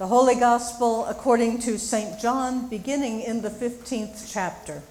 The Holy Gospel according to St. John, beginning in the 15th chapter.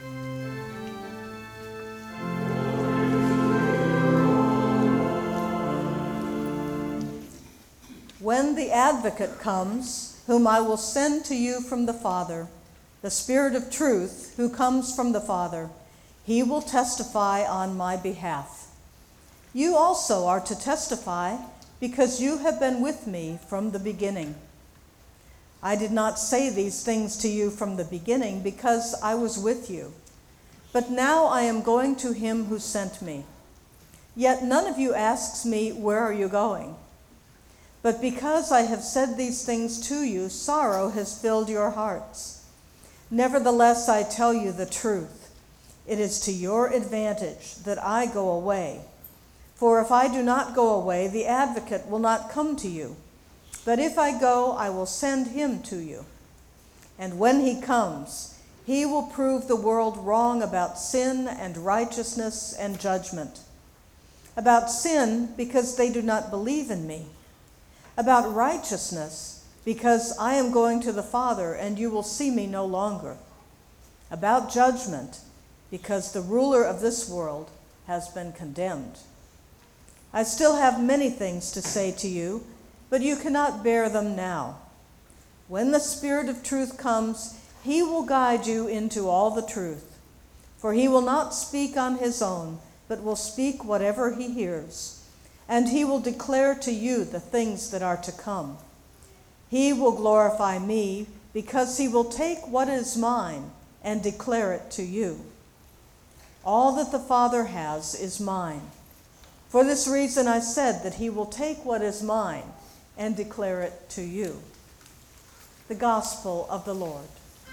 When the Advocate comes, whom I will send to you from the Father, the Spirit of truth, who comes from the Father, he will testify on my behalf. You also are to testify, because you have been with me from the beginning. I did not say these things to you from the beginning because I was with you. But now I am going to him who sent me. Yet none of you asks me, where are you going? But because I have said these things to you, sorrow has filled your hearts. Nevertheless, I tell you the truth. It is to your advantage that I go away. For if I do not go away, the Advocate will not come to you. But if I go, I will send him to you. And when he comes, he will prove the world wrong about sin and righteousness and judgment. About sin, because they do not believe in me. About righteousness, because I am going to the Father, and you will see me no longer. About judgment, because the ruler of this world has been condemned. I still have many things to say to you, but you cannot bear them now. When the Spirit of truth comes, he will guide you into all the truth. For he will not speak on his own, but will speak whatever he hears. And he will declare to you the things that are to come. He will glorify me, because he will take what is mine and declare it to you. All that the Father has is mine. For this reason I said that he will take what is mine and declare it to you. The Gospel of the Lord.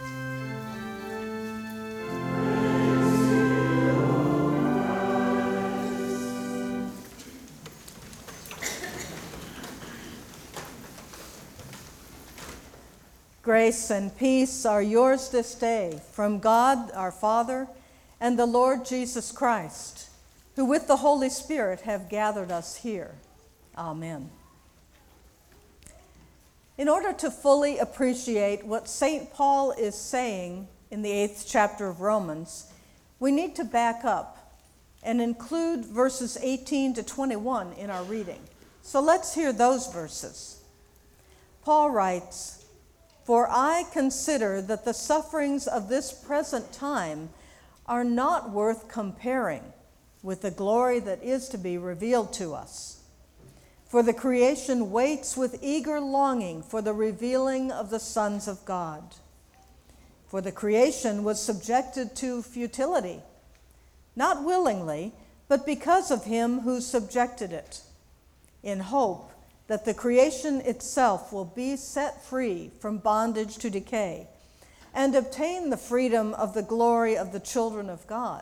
Grace and peace are yours this day from God our Father and the Lord Jesus Christ, who with the Holy Spirit have gathered us here. Amen. In order to fully appreciate what St. Paul is saying in the 8th chapter of Romans, we need to back up and include verses 18 to 21 in our reading. So let's hear those verses. Paul writes, "For I consider that the sufferings of this present time are not worth comparing with the glory that is to be revealed to us. For the creation waits with eager longing for the revealing of the sons of God. For the creation was subjected to futility, not willingly, but because of him who subjected it, in hope that the creation itself will be set free from bondage to decay and obtain the freedom of the glory of the children of God."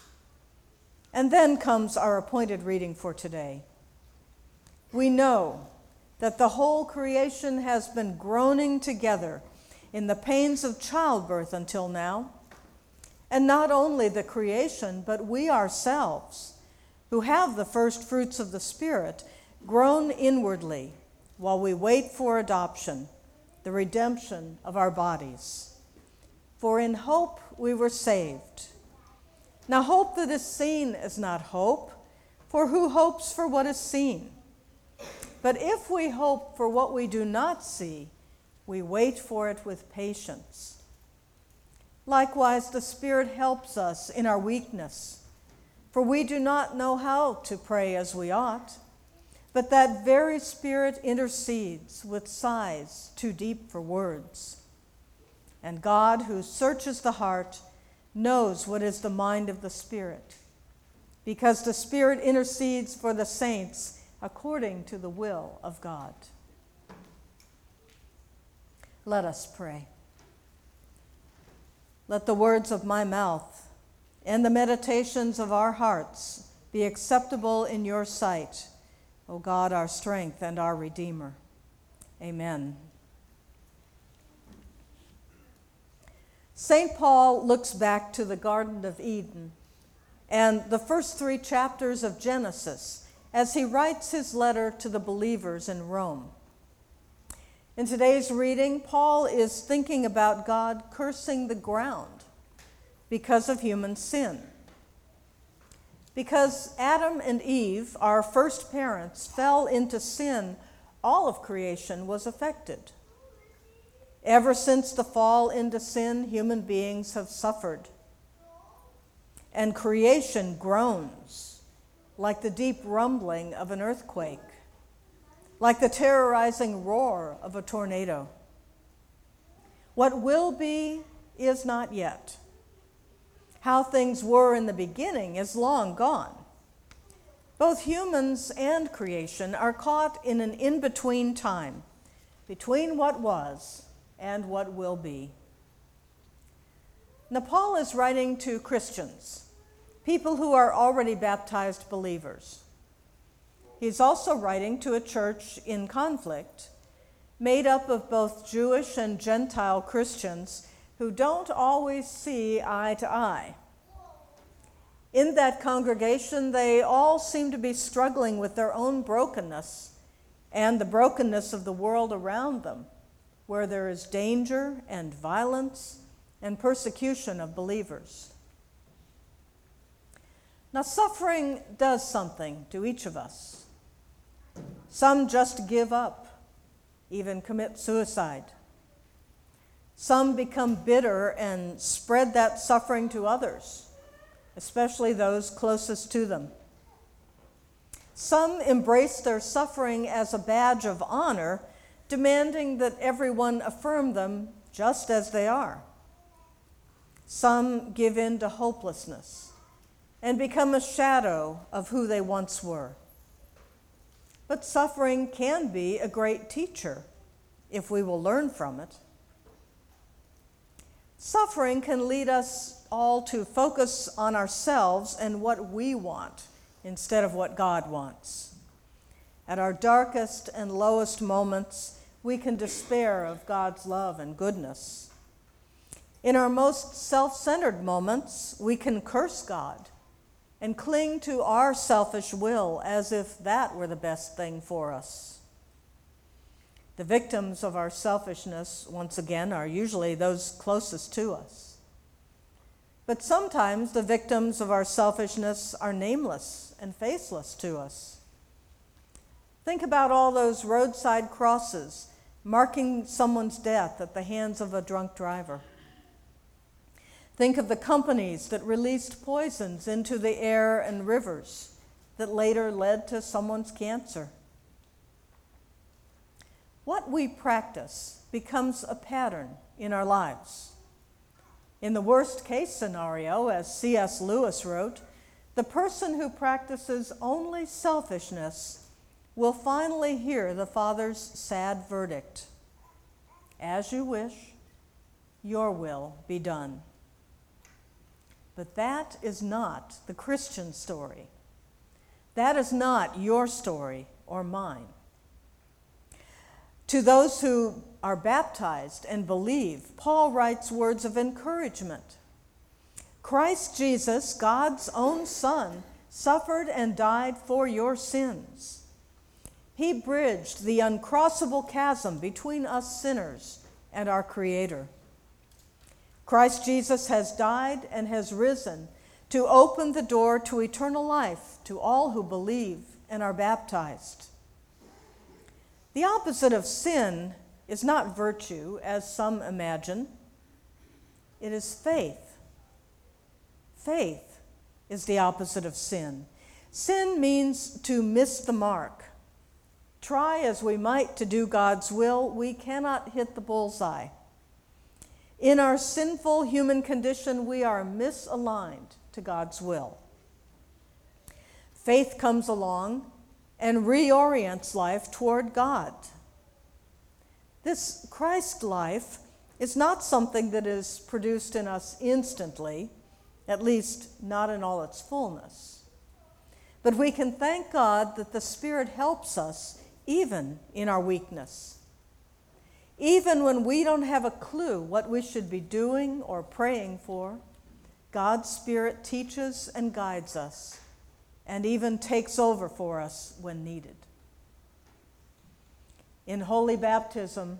And then comes our appointed reading for today. "We know that the whole creation has been groaning together in the pains of childbirth until now. And not only the creation, but we ourselves, who have the first fruits of the Spirit, groan inwardly while we wait for adoption, the redemption of our bodies. For in hope we were saved. Now hope that is seen is not hope, for who hopes for what is seen? But if we hope for what we do not see, we wait for it with patience. Likewise, the Spirit helps us in our weakness, for we do not know how to pray as we ought, but that very Spirit intercedes with sighs too deep for words. And God, who searches the heart, knows what is the mind of the Spirit, because the Spirit intercedes for the saints according to the will of God." Let us pray. Let the words of my mouth and the meditations of our hearts be acceptable in your sight, O God, our strength and our Redeemer. Amen. St. Paul looks back to the Garden of Eden and the first 3 chapters of Genesis as he writes his letter to the believers in Rome. In today's reading, Paul is thinking about God cursing the ground because of human sin. Because Adam and Eve, our first parents, fell into sin, all of creation was affected. Ever since the fall into sin, human beings have suffered. And creation groans like the deep rumbling of an earthquake, like the terrorizing roar of a tornado. What will be is not yet. How things were in the beginning is long gone. Both humans and creation are caught in an in-between time, between what was and what will be. Now, Paul is writing to Christians, people who are already baptized believers. He's also writing to a church in conflict, made up of both Jewish and Gentile Christians who don't always see eye to eye. In that congregation, they all seem to be struggling with their own brokenness and the brokenness of the world around them, where there is danger and violence and persecution of believers. Now, suffering does something to each of us. Some just give up, even commit suicide. Some become bitter and spread that suffering to others, especially those closest to them. Some embrace their suffering as a badge of honor, demanding that everyone affirm them just as they are. Some give in to hopelessness and become a shadow of who they once were. But suffering can be a great teacher if we will learn from it. Suffering can lead us all to focus on ourselves and what we want instead of what God wants. At our darkest and lowest moments, we can despair of God's love and goodness. In our most self-centered moments, we can curse God and cling to our selfish will as if that were the best thing for us. The victims of our selfishness, once again, are usually those closest to us. But sometimes the victims of our selfishness are nameless and faceless to us. Think about all those roadside crosses marking someone's death at the hands of a drunk driver. Think of the companies that released poisons into the air and rivers that later led to someone's cancer. What we practice becomes a pattern in our lives. In the worst case scenario, as C.S. Lewis wrote, the person who practices only selfishness will finally hear the Father's sad verdict. As you wish, your will be done. But that is not the Christian story. That is not your story or mine. To those who are baptized and believe, Paul writes words of encouragement. Christ Jesus, God's own Son, suffered and died for your sins. He bridged the uncrossable chasm between us sinners and our Creator. Christ Jesus has died and has risen to open the door to eternal life to all who believe and are baptized. The opposite of sin is not virtue, as some imagine. It is faith. Faith is the opposite of sin. Sin means to miss the mark. Try as we might to do God's will, we cannot hit the bullseye. In our sinful human condition, we are misaligned to God's will. Faith comes along and reorients life toward God. This Christ life is not something that is produced in us instantly, at least not in all its fullness. But we can thank God that the Spirit helps us even in our weakness. Even when we don't have a clue what we should be doing or praying for, God's Spirit teaches and guides us, and even takes over for us when needed. In holy baptism,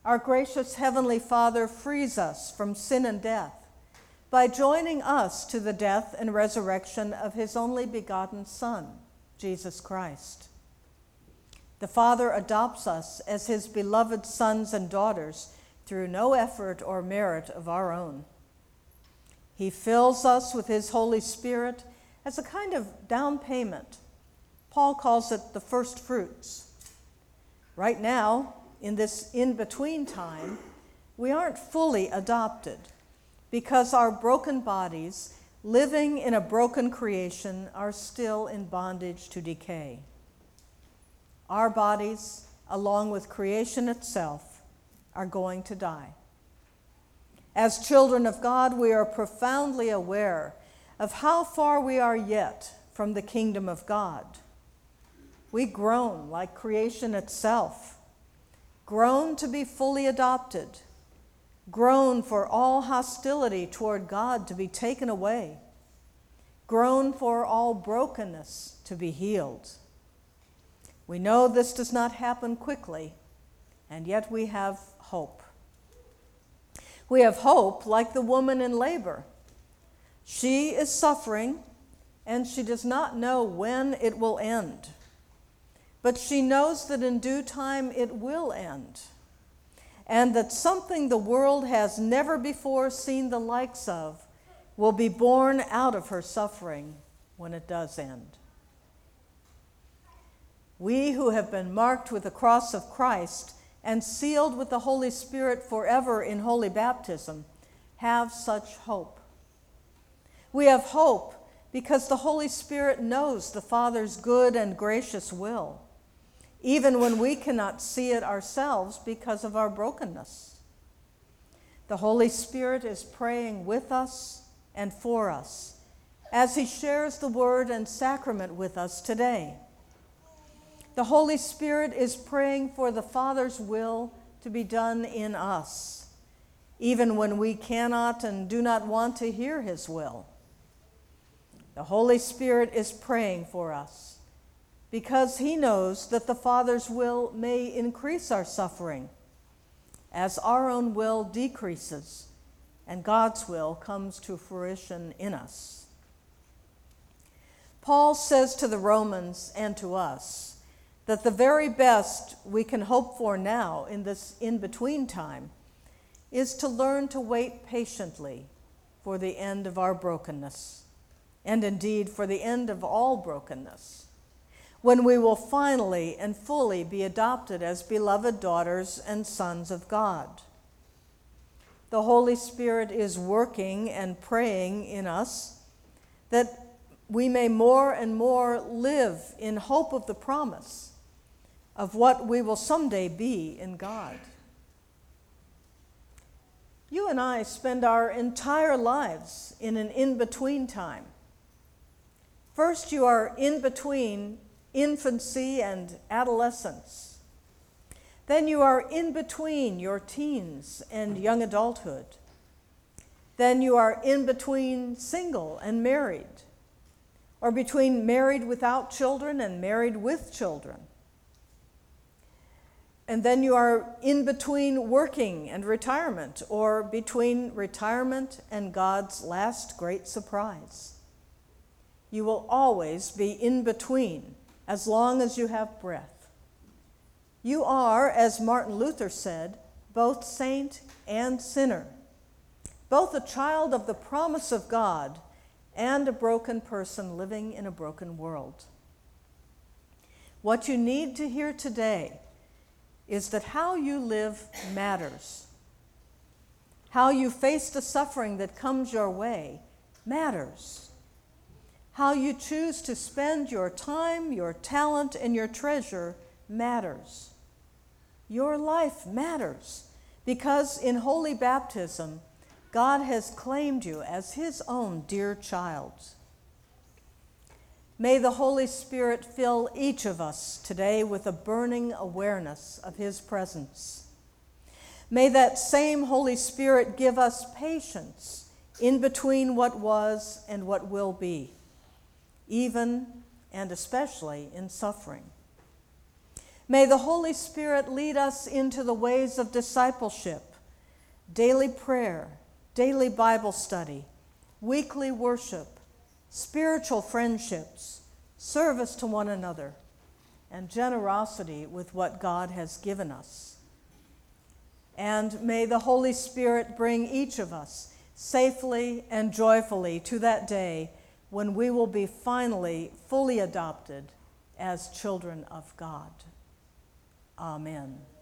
our gracious Heavenly Father frees us from sin and death by joining us to the death and resurrection of his only begotten Son, Jesus Christ. The Father adopts us as his beloved sons and daughters through no effort or merit of our own. He fills us with his Holy Spirit as a kind of down payment. Paul calls it the first fruits. Right now, in this in-between time, we aren't fully adopted because our broken bodies, living in a broken creation, are still in bondage to decay. Our bodies, along with creation itself, are going to die. As children of God, we are profoundly aware of how far we are yet from the kingdom of God. We groan like creation itself, groan to be fully adopted, groan for all hostility toward God to be taken away, groan for all brokenness to be healed. We know this does not happen quickly, and yet we have hope. We have hope like the woman in labor. She is suffering, and she does not know when it will end. But she knows that in due time it will end, and that something the world has never before seen the likes of will be born out of her suffering when it does end. We who have been marked with the cross of Christ and sealed with the Holy Spirit forever in holy baptism have such hope. We have hope because the Holy Spirit knows the Father's good and gracious will, even when we cannot see it ourselves because of our brokenness. The Holy Spirit is praying with us and for us as he shares the word and sacrament with us today. The Holy Spirit is praying for the Father's will to be done in us, even when we cannot and do not want to hear his will. The Holy Spirit is praying for us because he knows that the Father's will may increase our suffering as our own will decreases and God's will comes to fruition in us. Paul says to the Romans and to us that the very best we can hope for now in this in-between time is to learn to wait patiently for the end of our brokenness, and indeed for the end of all brokenness, when we will finally and fully be adopted as beloved daughters and sons of God. The Holy Spirit is working and praying in us that we may more and more live in hope of the promise of what we will someday be in God. You and I spend our entire lives in an in-between time. First, you are in between infancy and adolescence. Then you are in between your teens and young adulthood. Then you are in between single and married, or between married without children and married with children. And then you are in between working and retirement, or between retirement and God's last great surprise. You will always be in between as long as you have breath. You are, as Martin Luther said, both saint and sinner, both a child of the promise of God and a broken person living in a broken world. What you need to hear today is that how you live matters. How you face the suffering that comes your way matters. How you choose to spend your time, your talent, and your treasure matters. Your life matters because in holy baptism, God has claimed you as his own dear child. May the Holy Spirit fill each of us today with a burning awareness of his presence. May that same Holy Spirit give us patience in between what was and what will be, even and especially in suffering. May the Holy Spirit lead us into the ways of discipleship, daily prayer, daily Bible study, weekly worship, spiritual friendships, service to one another, and generosity with what God has given us. And may the Holy Spirit bring each of us safely and joyfully to that day when we will be finally fully adopted as children of God. Amen.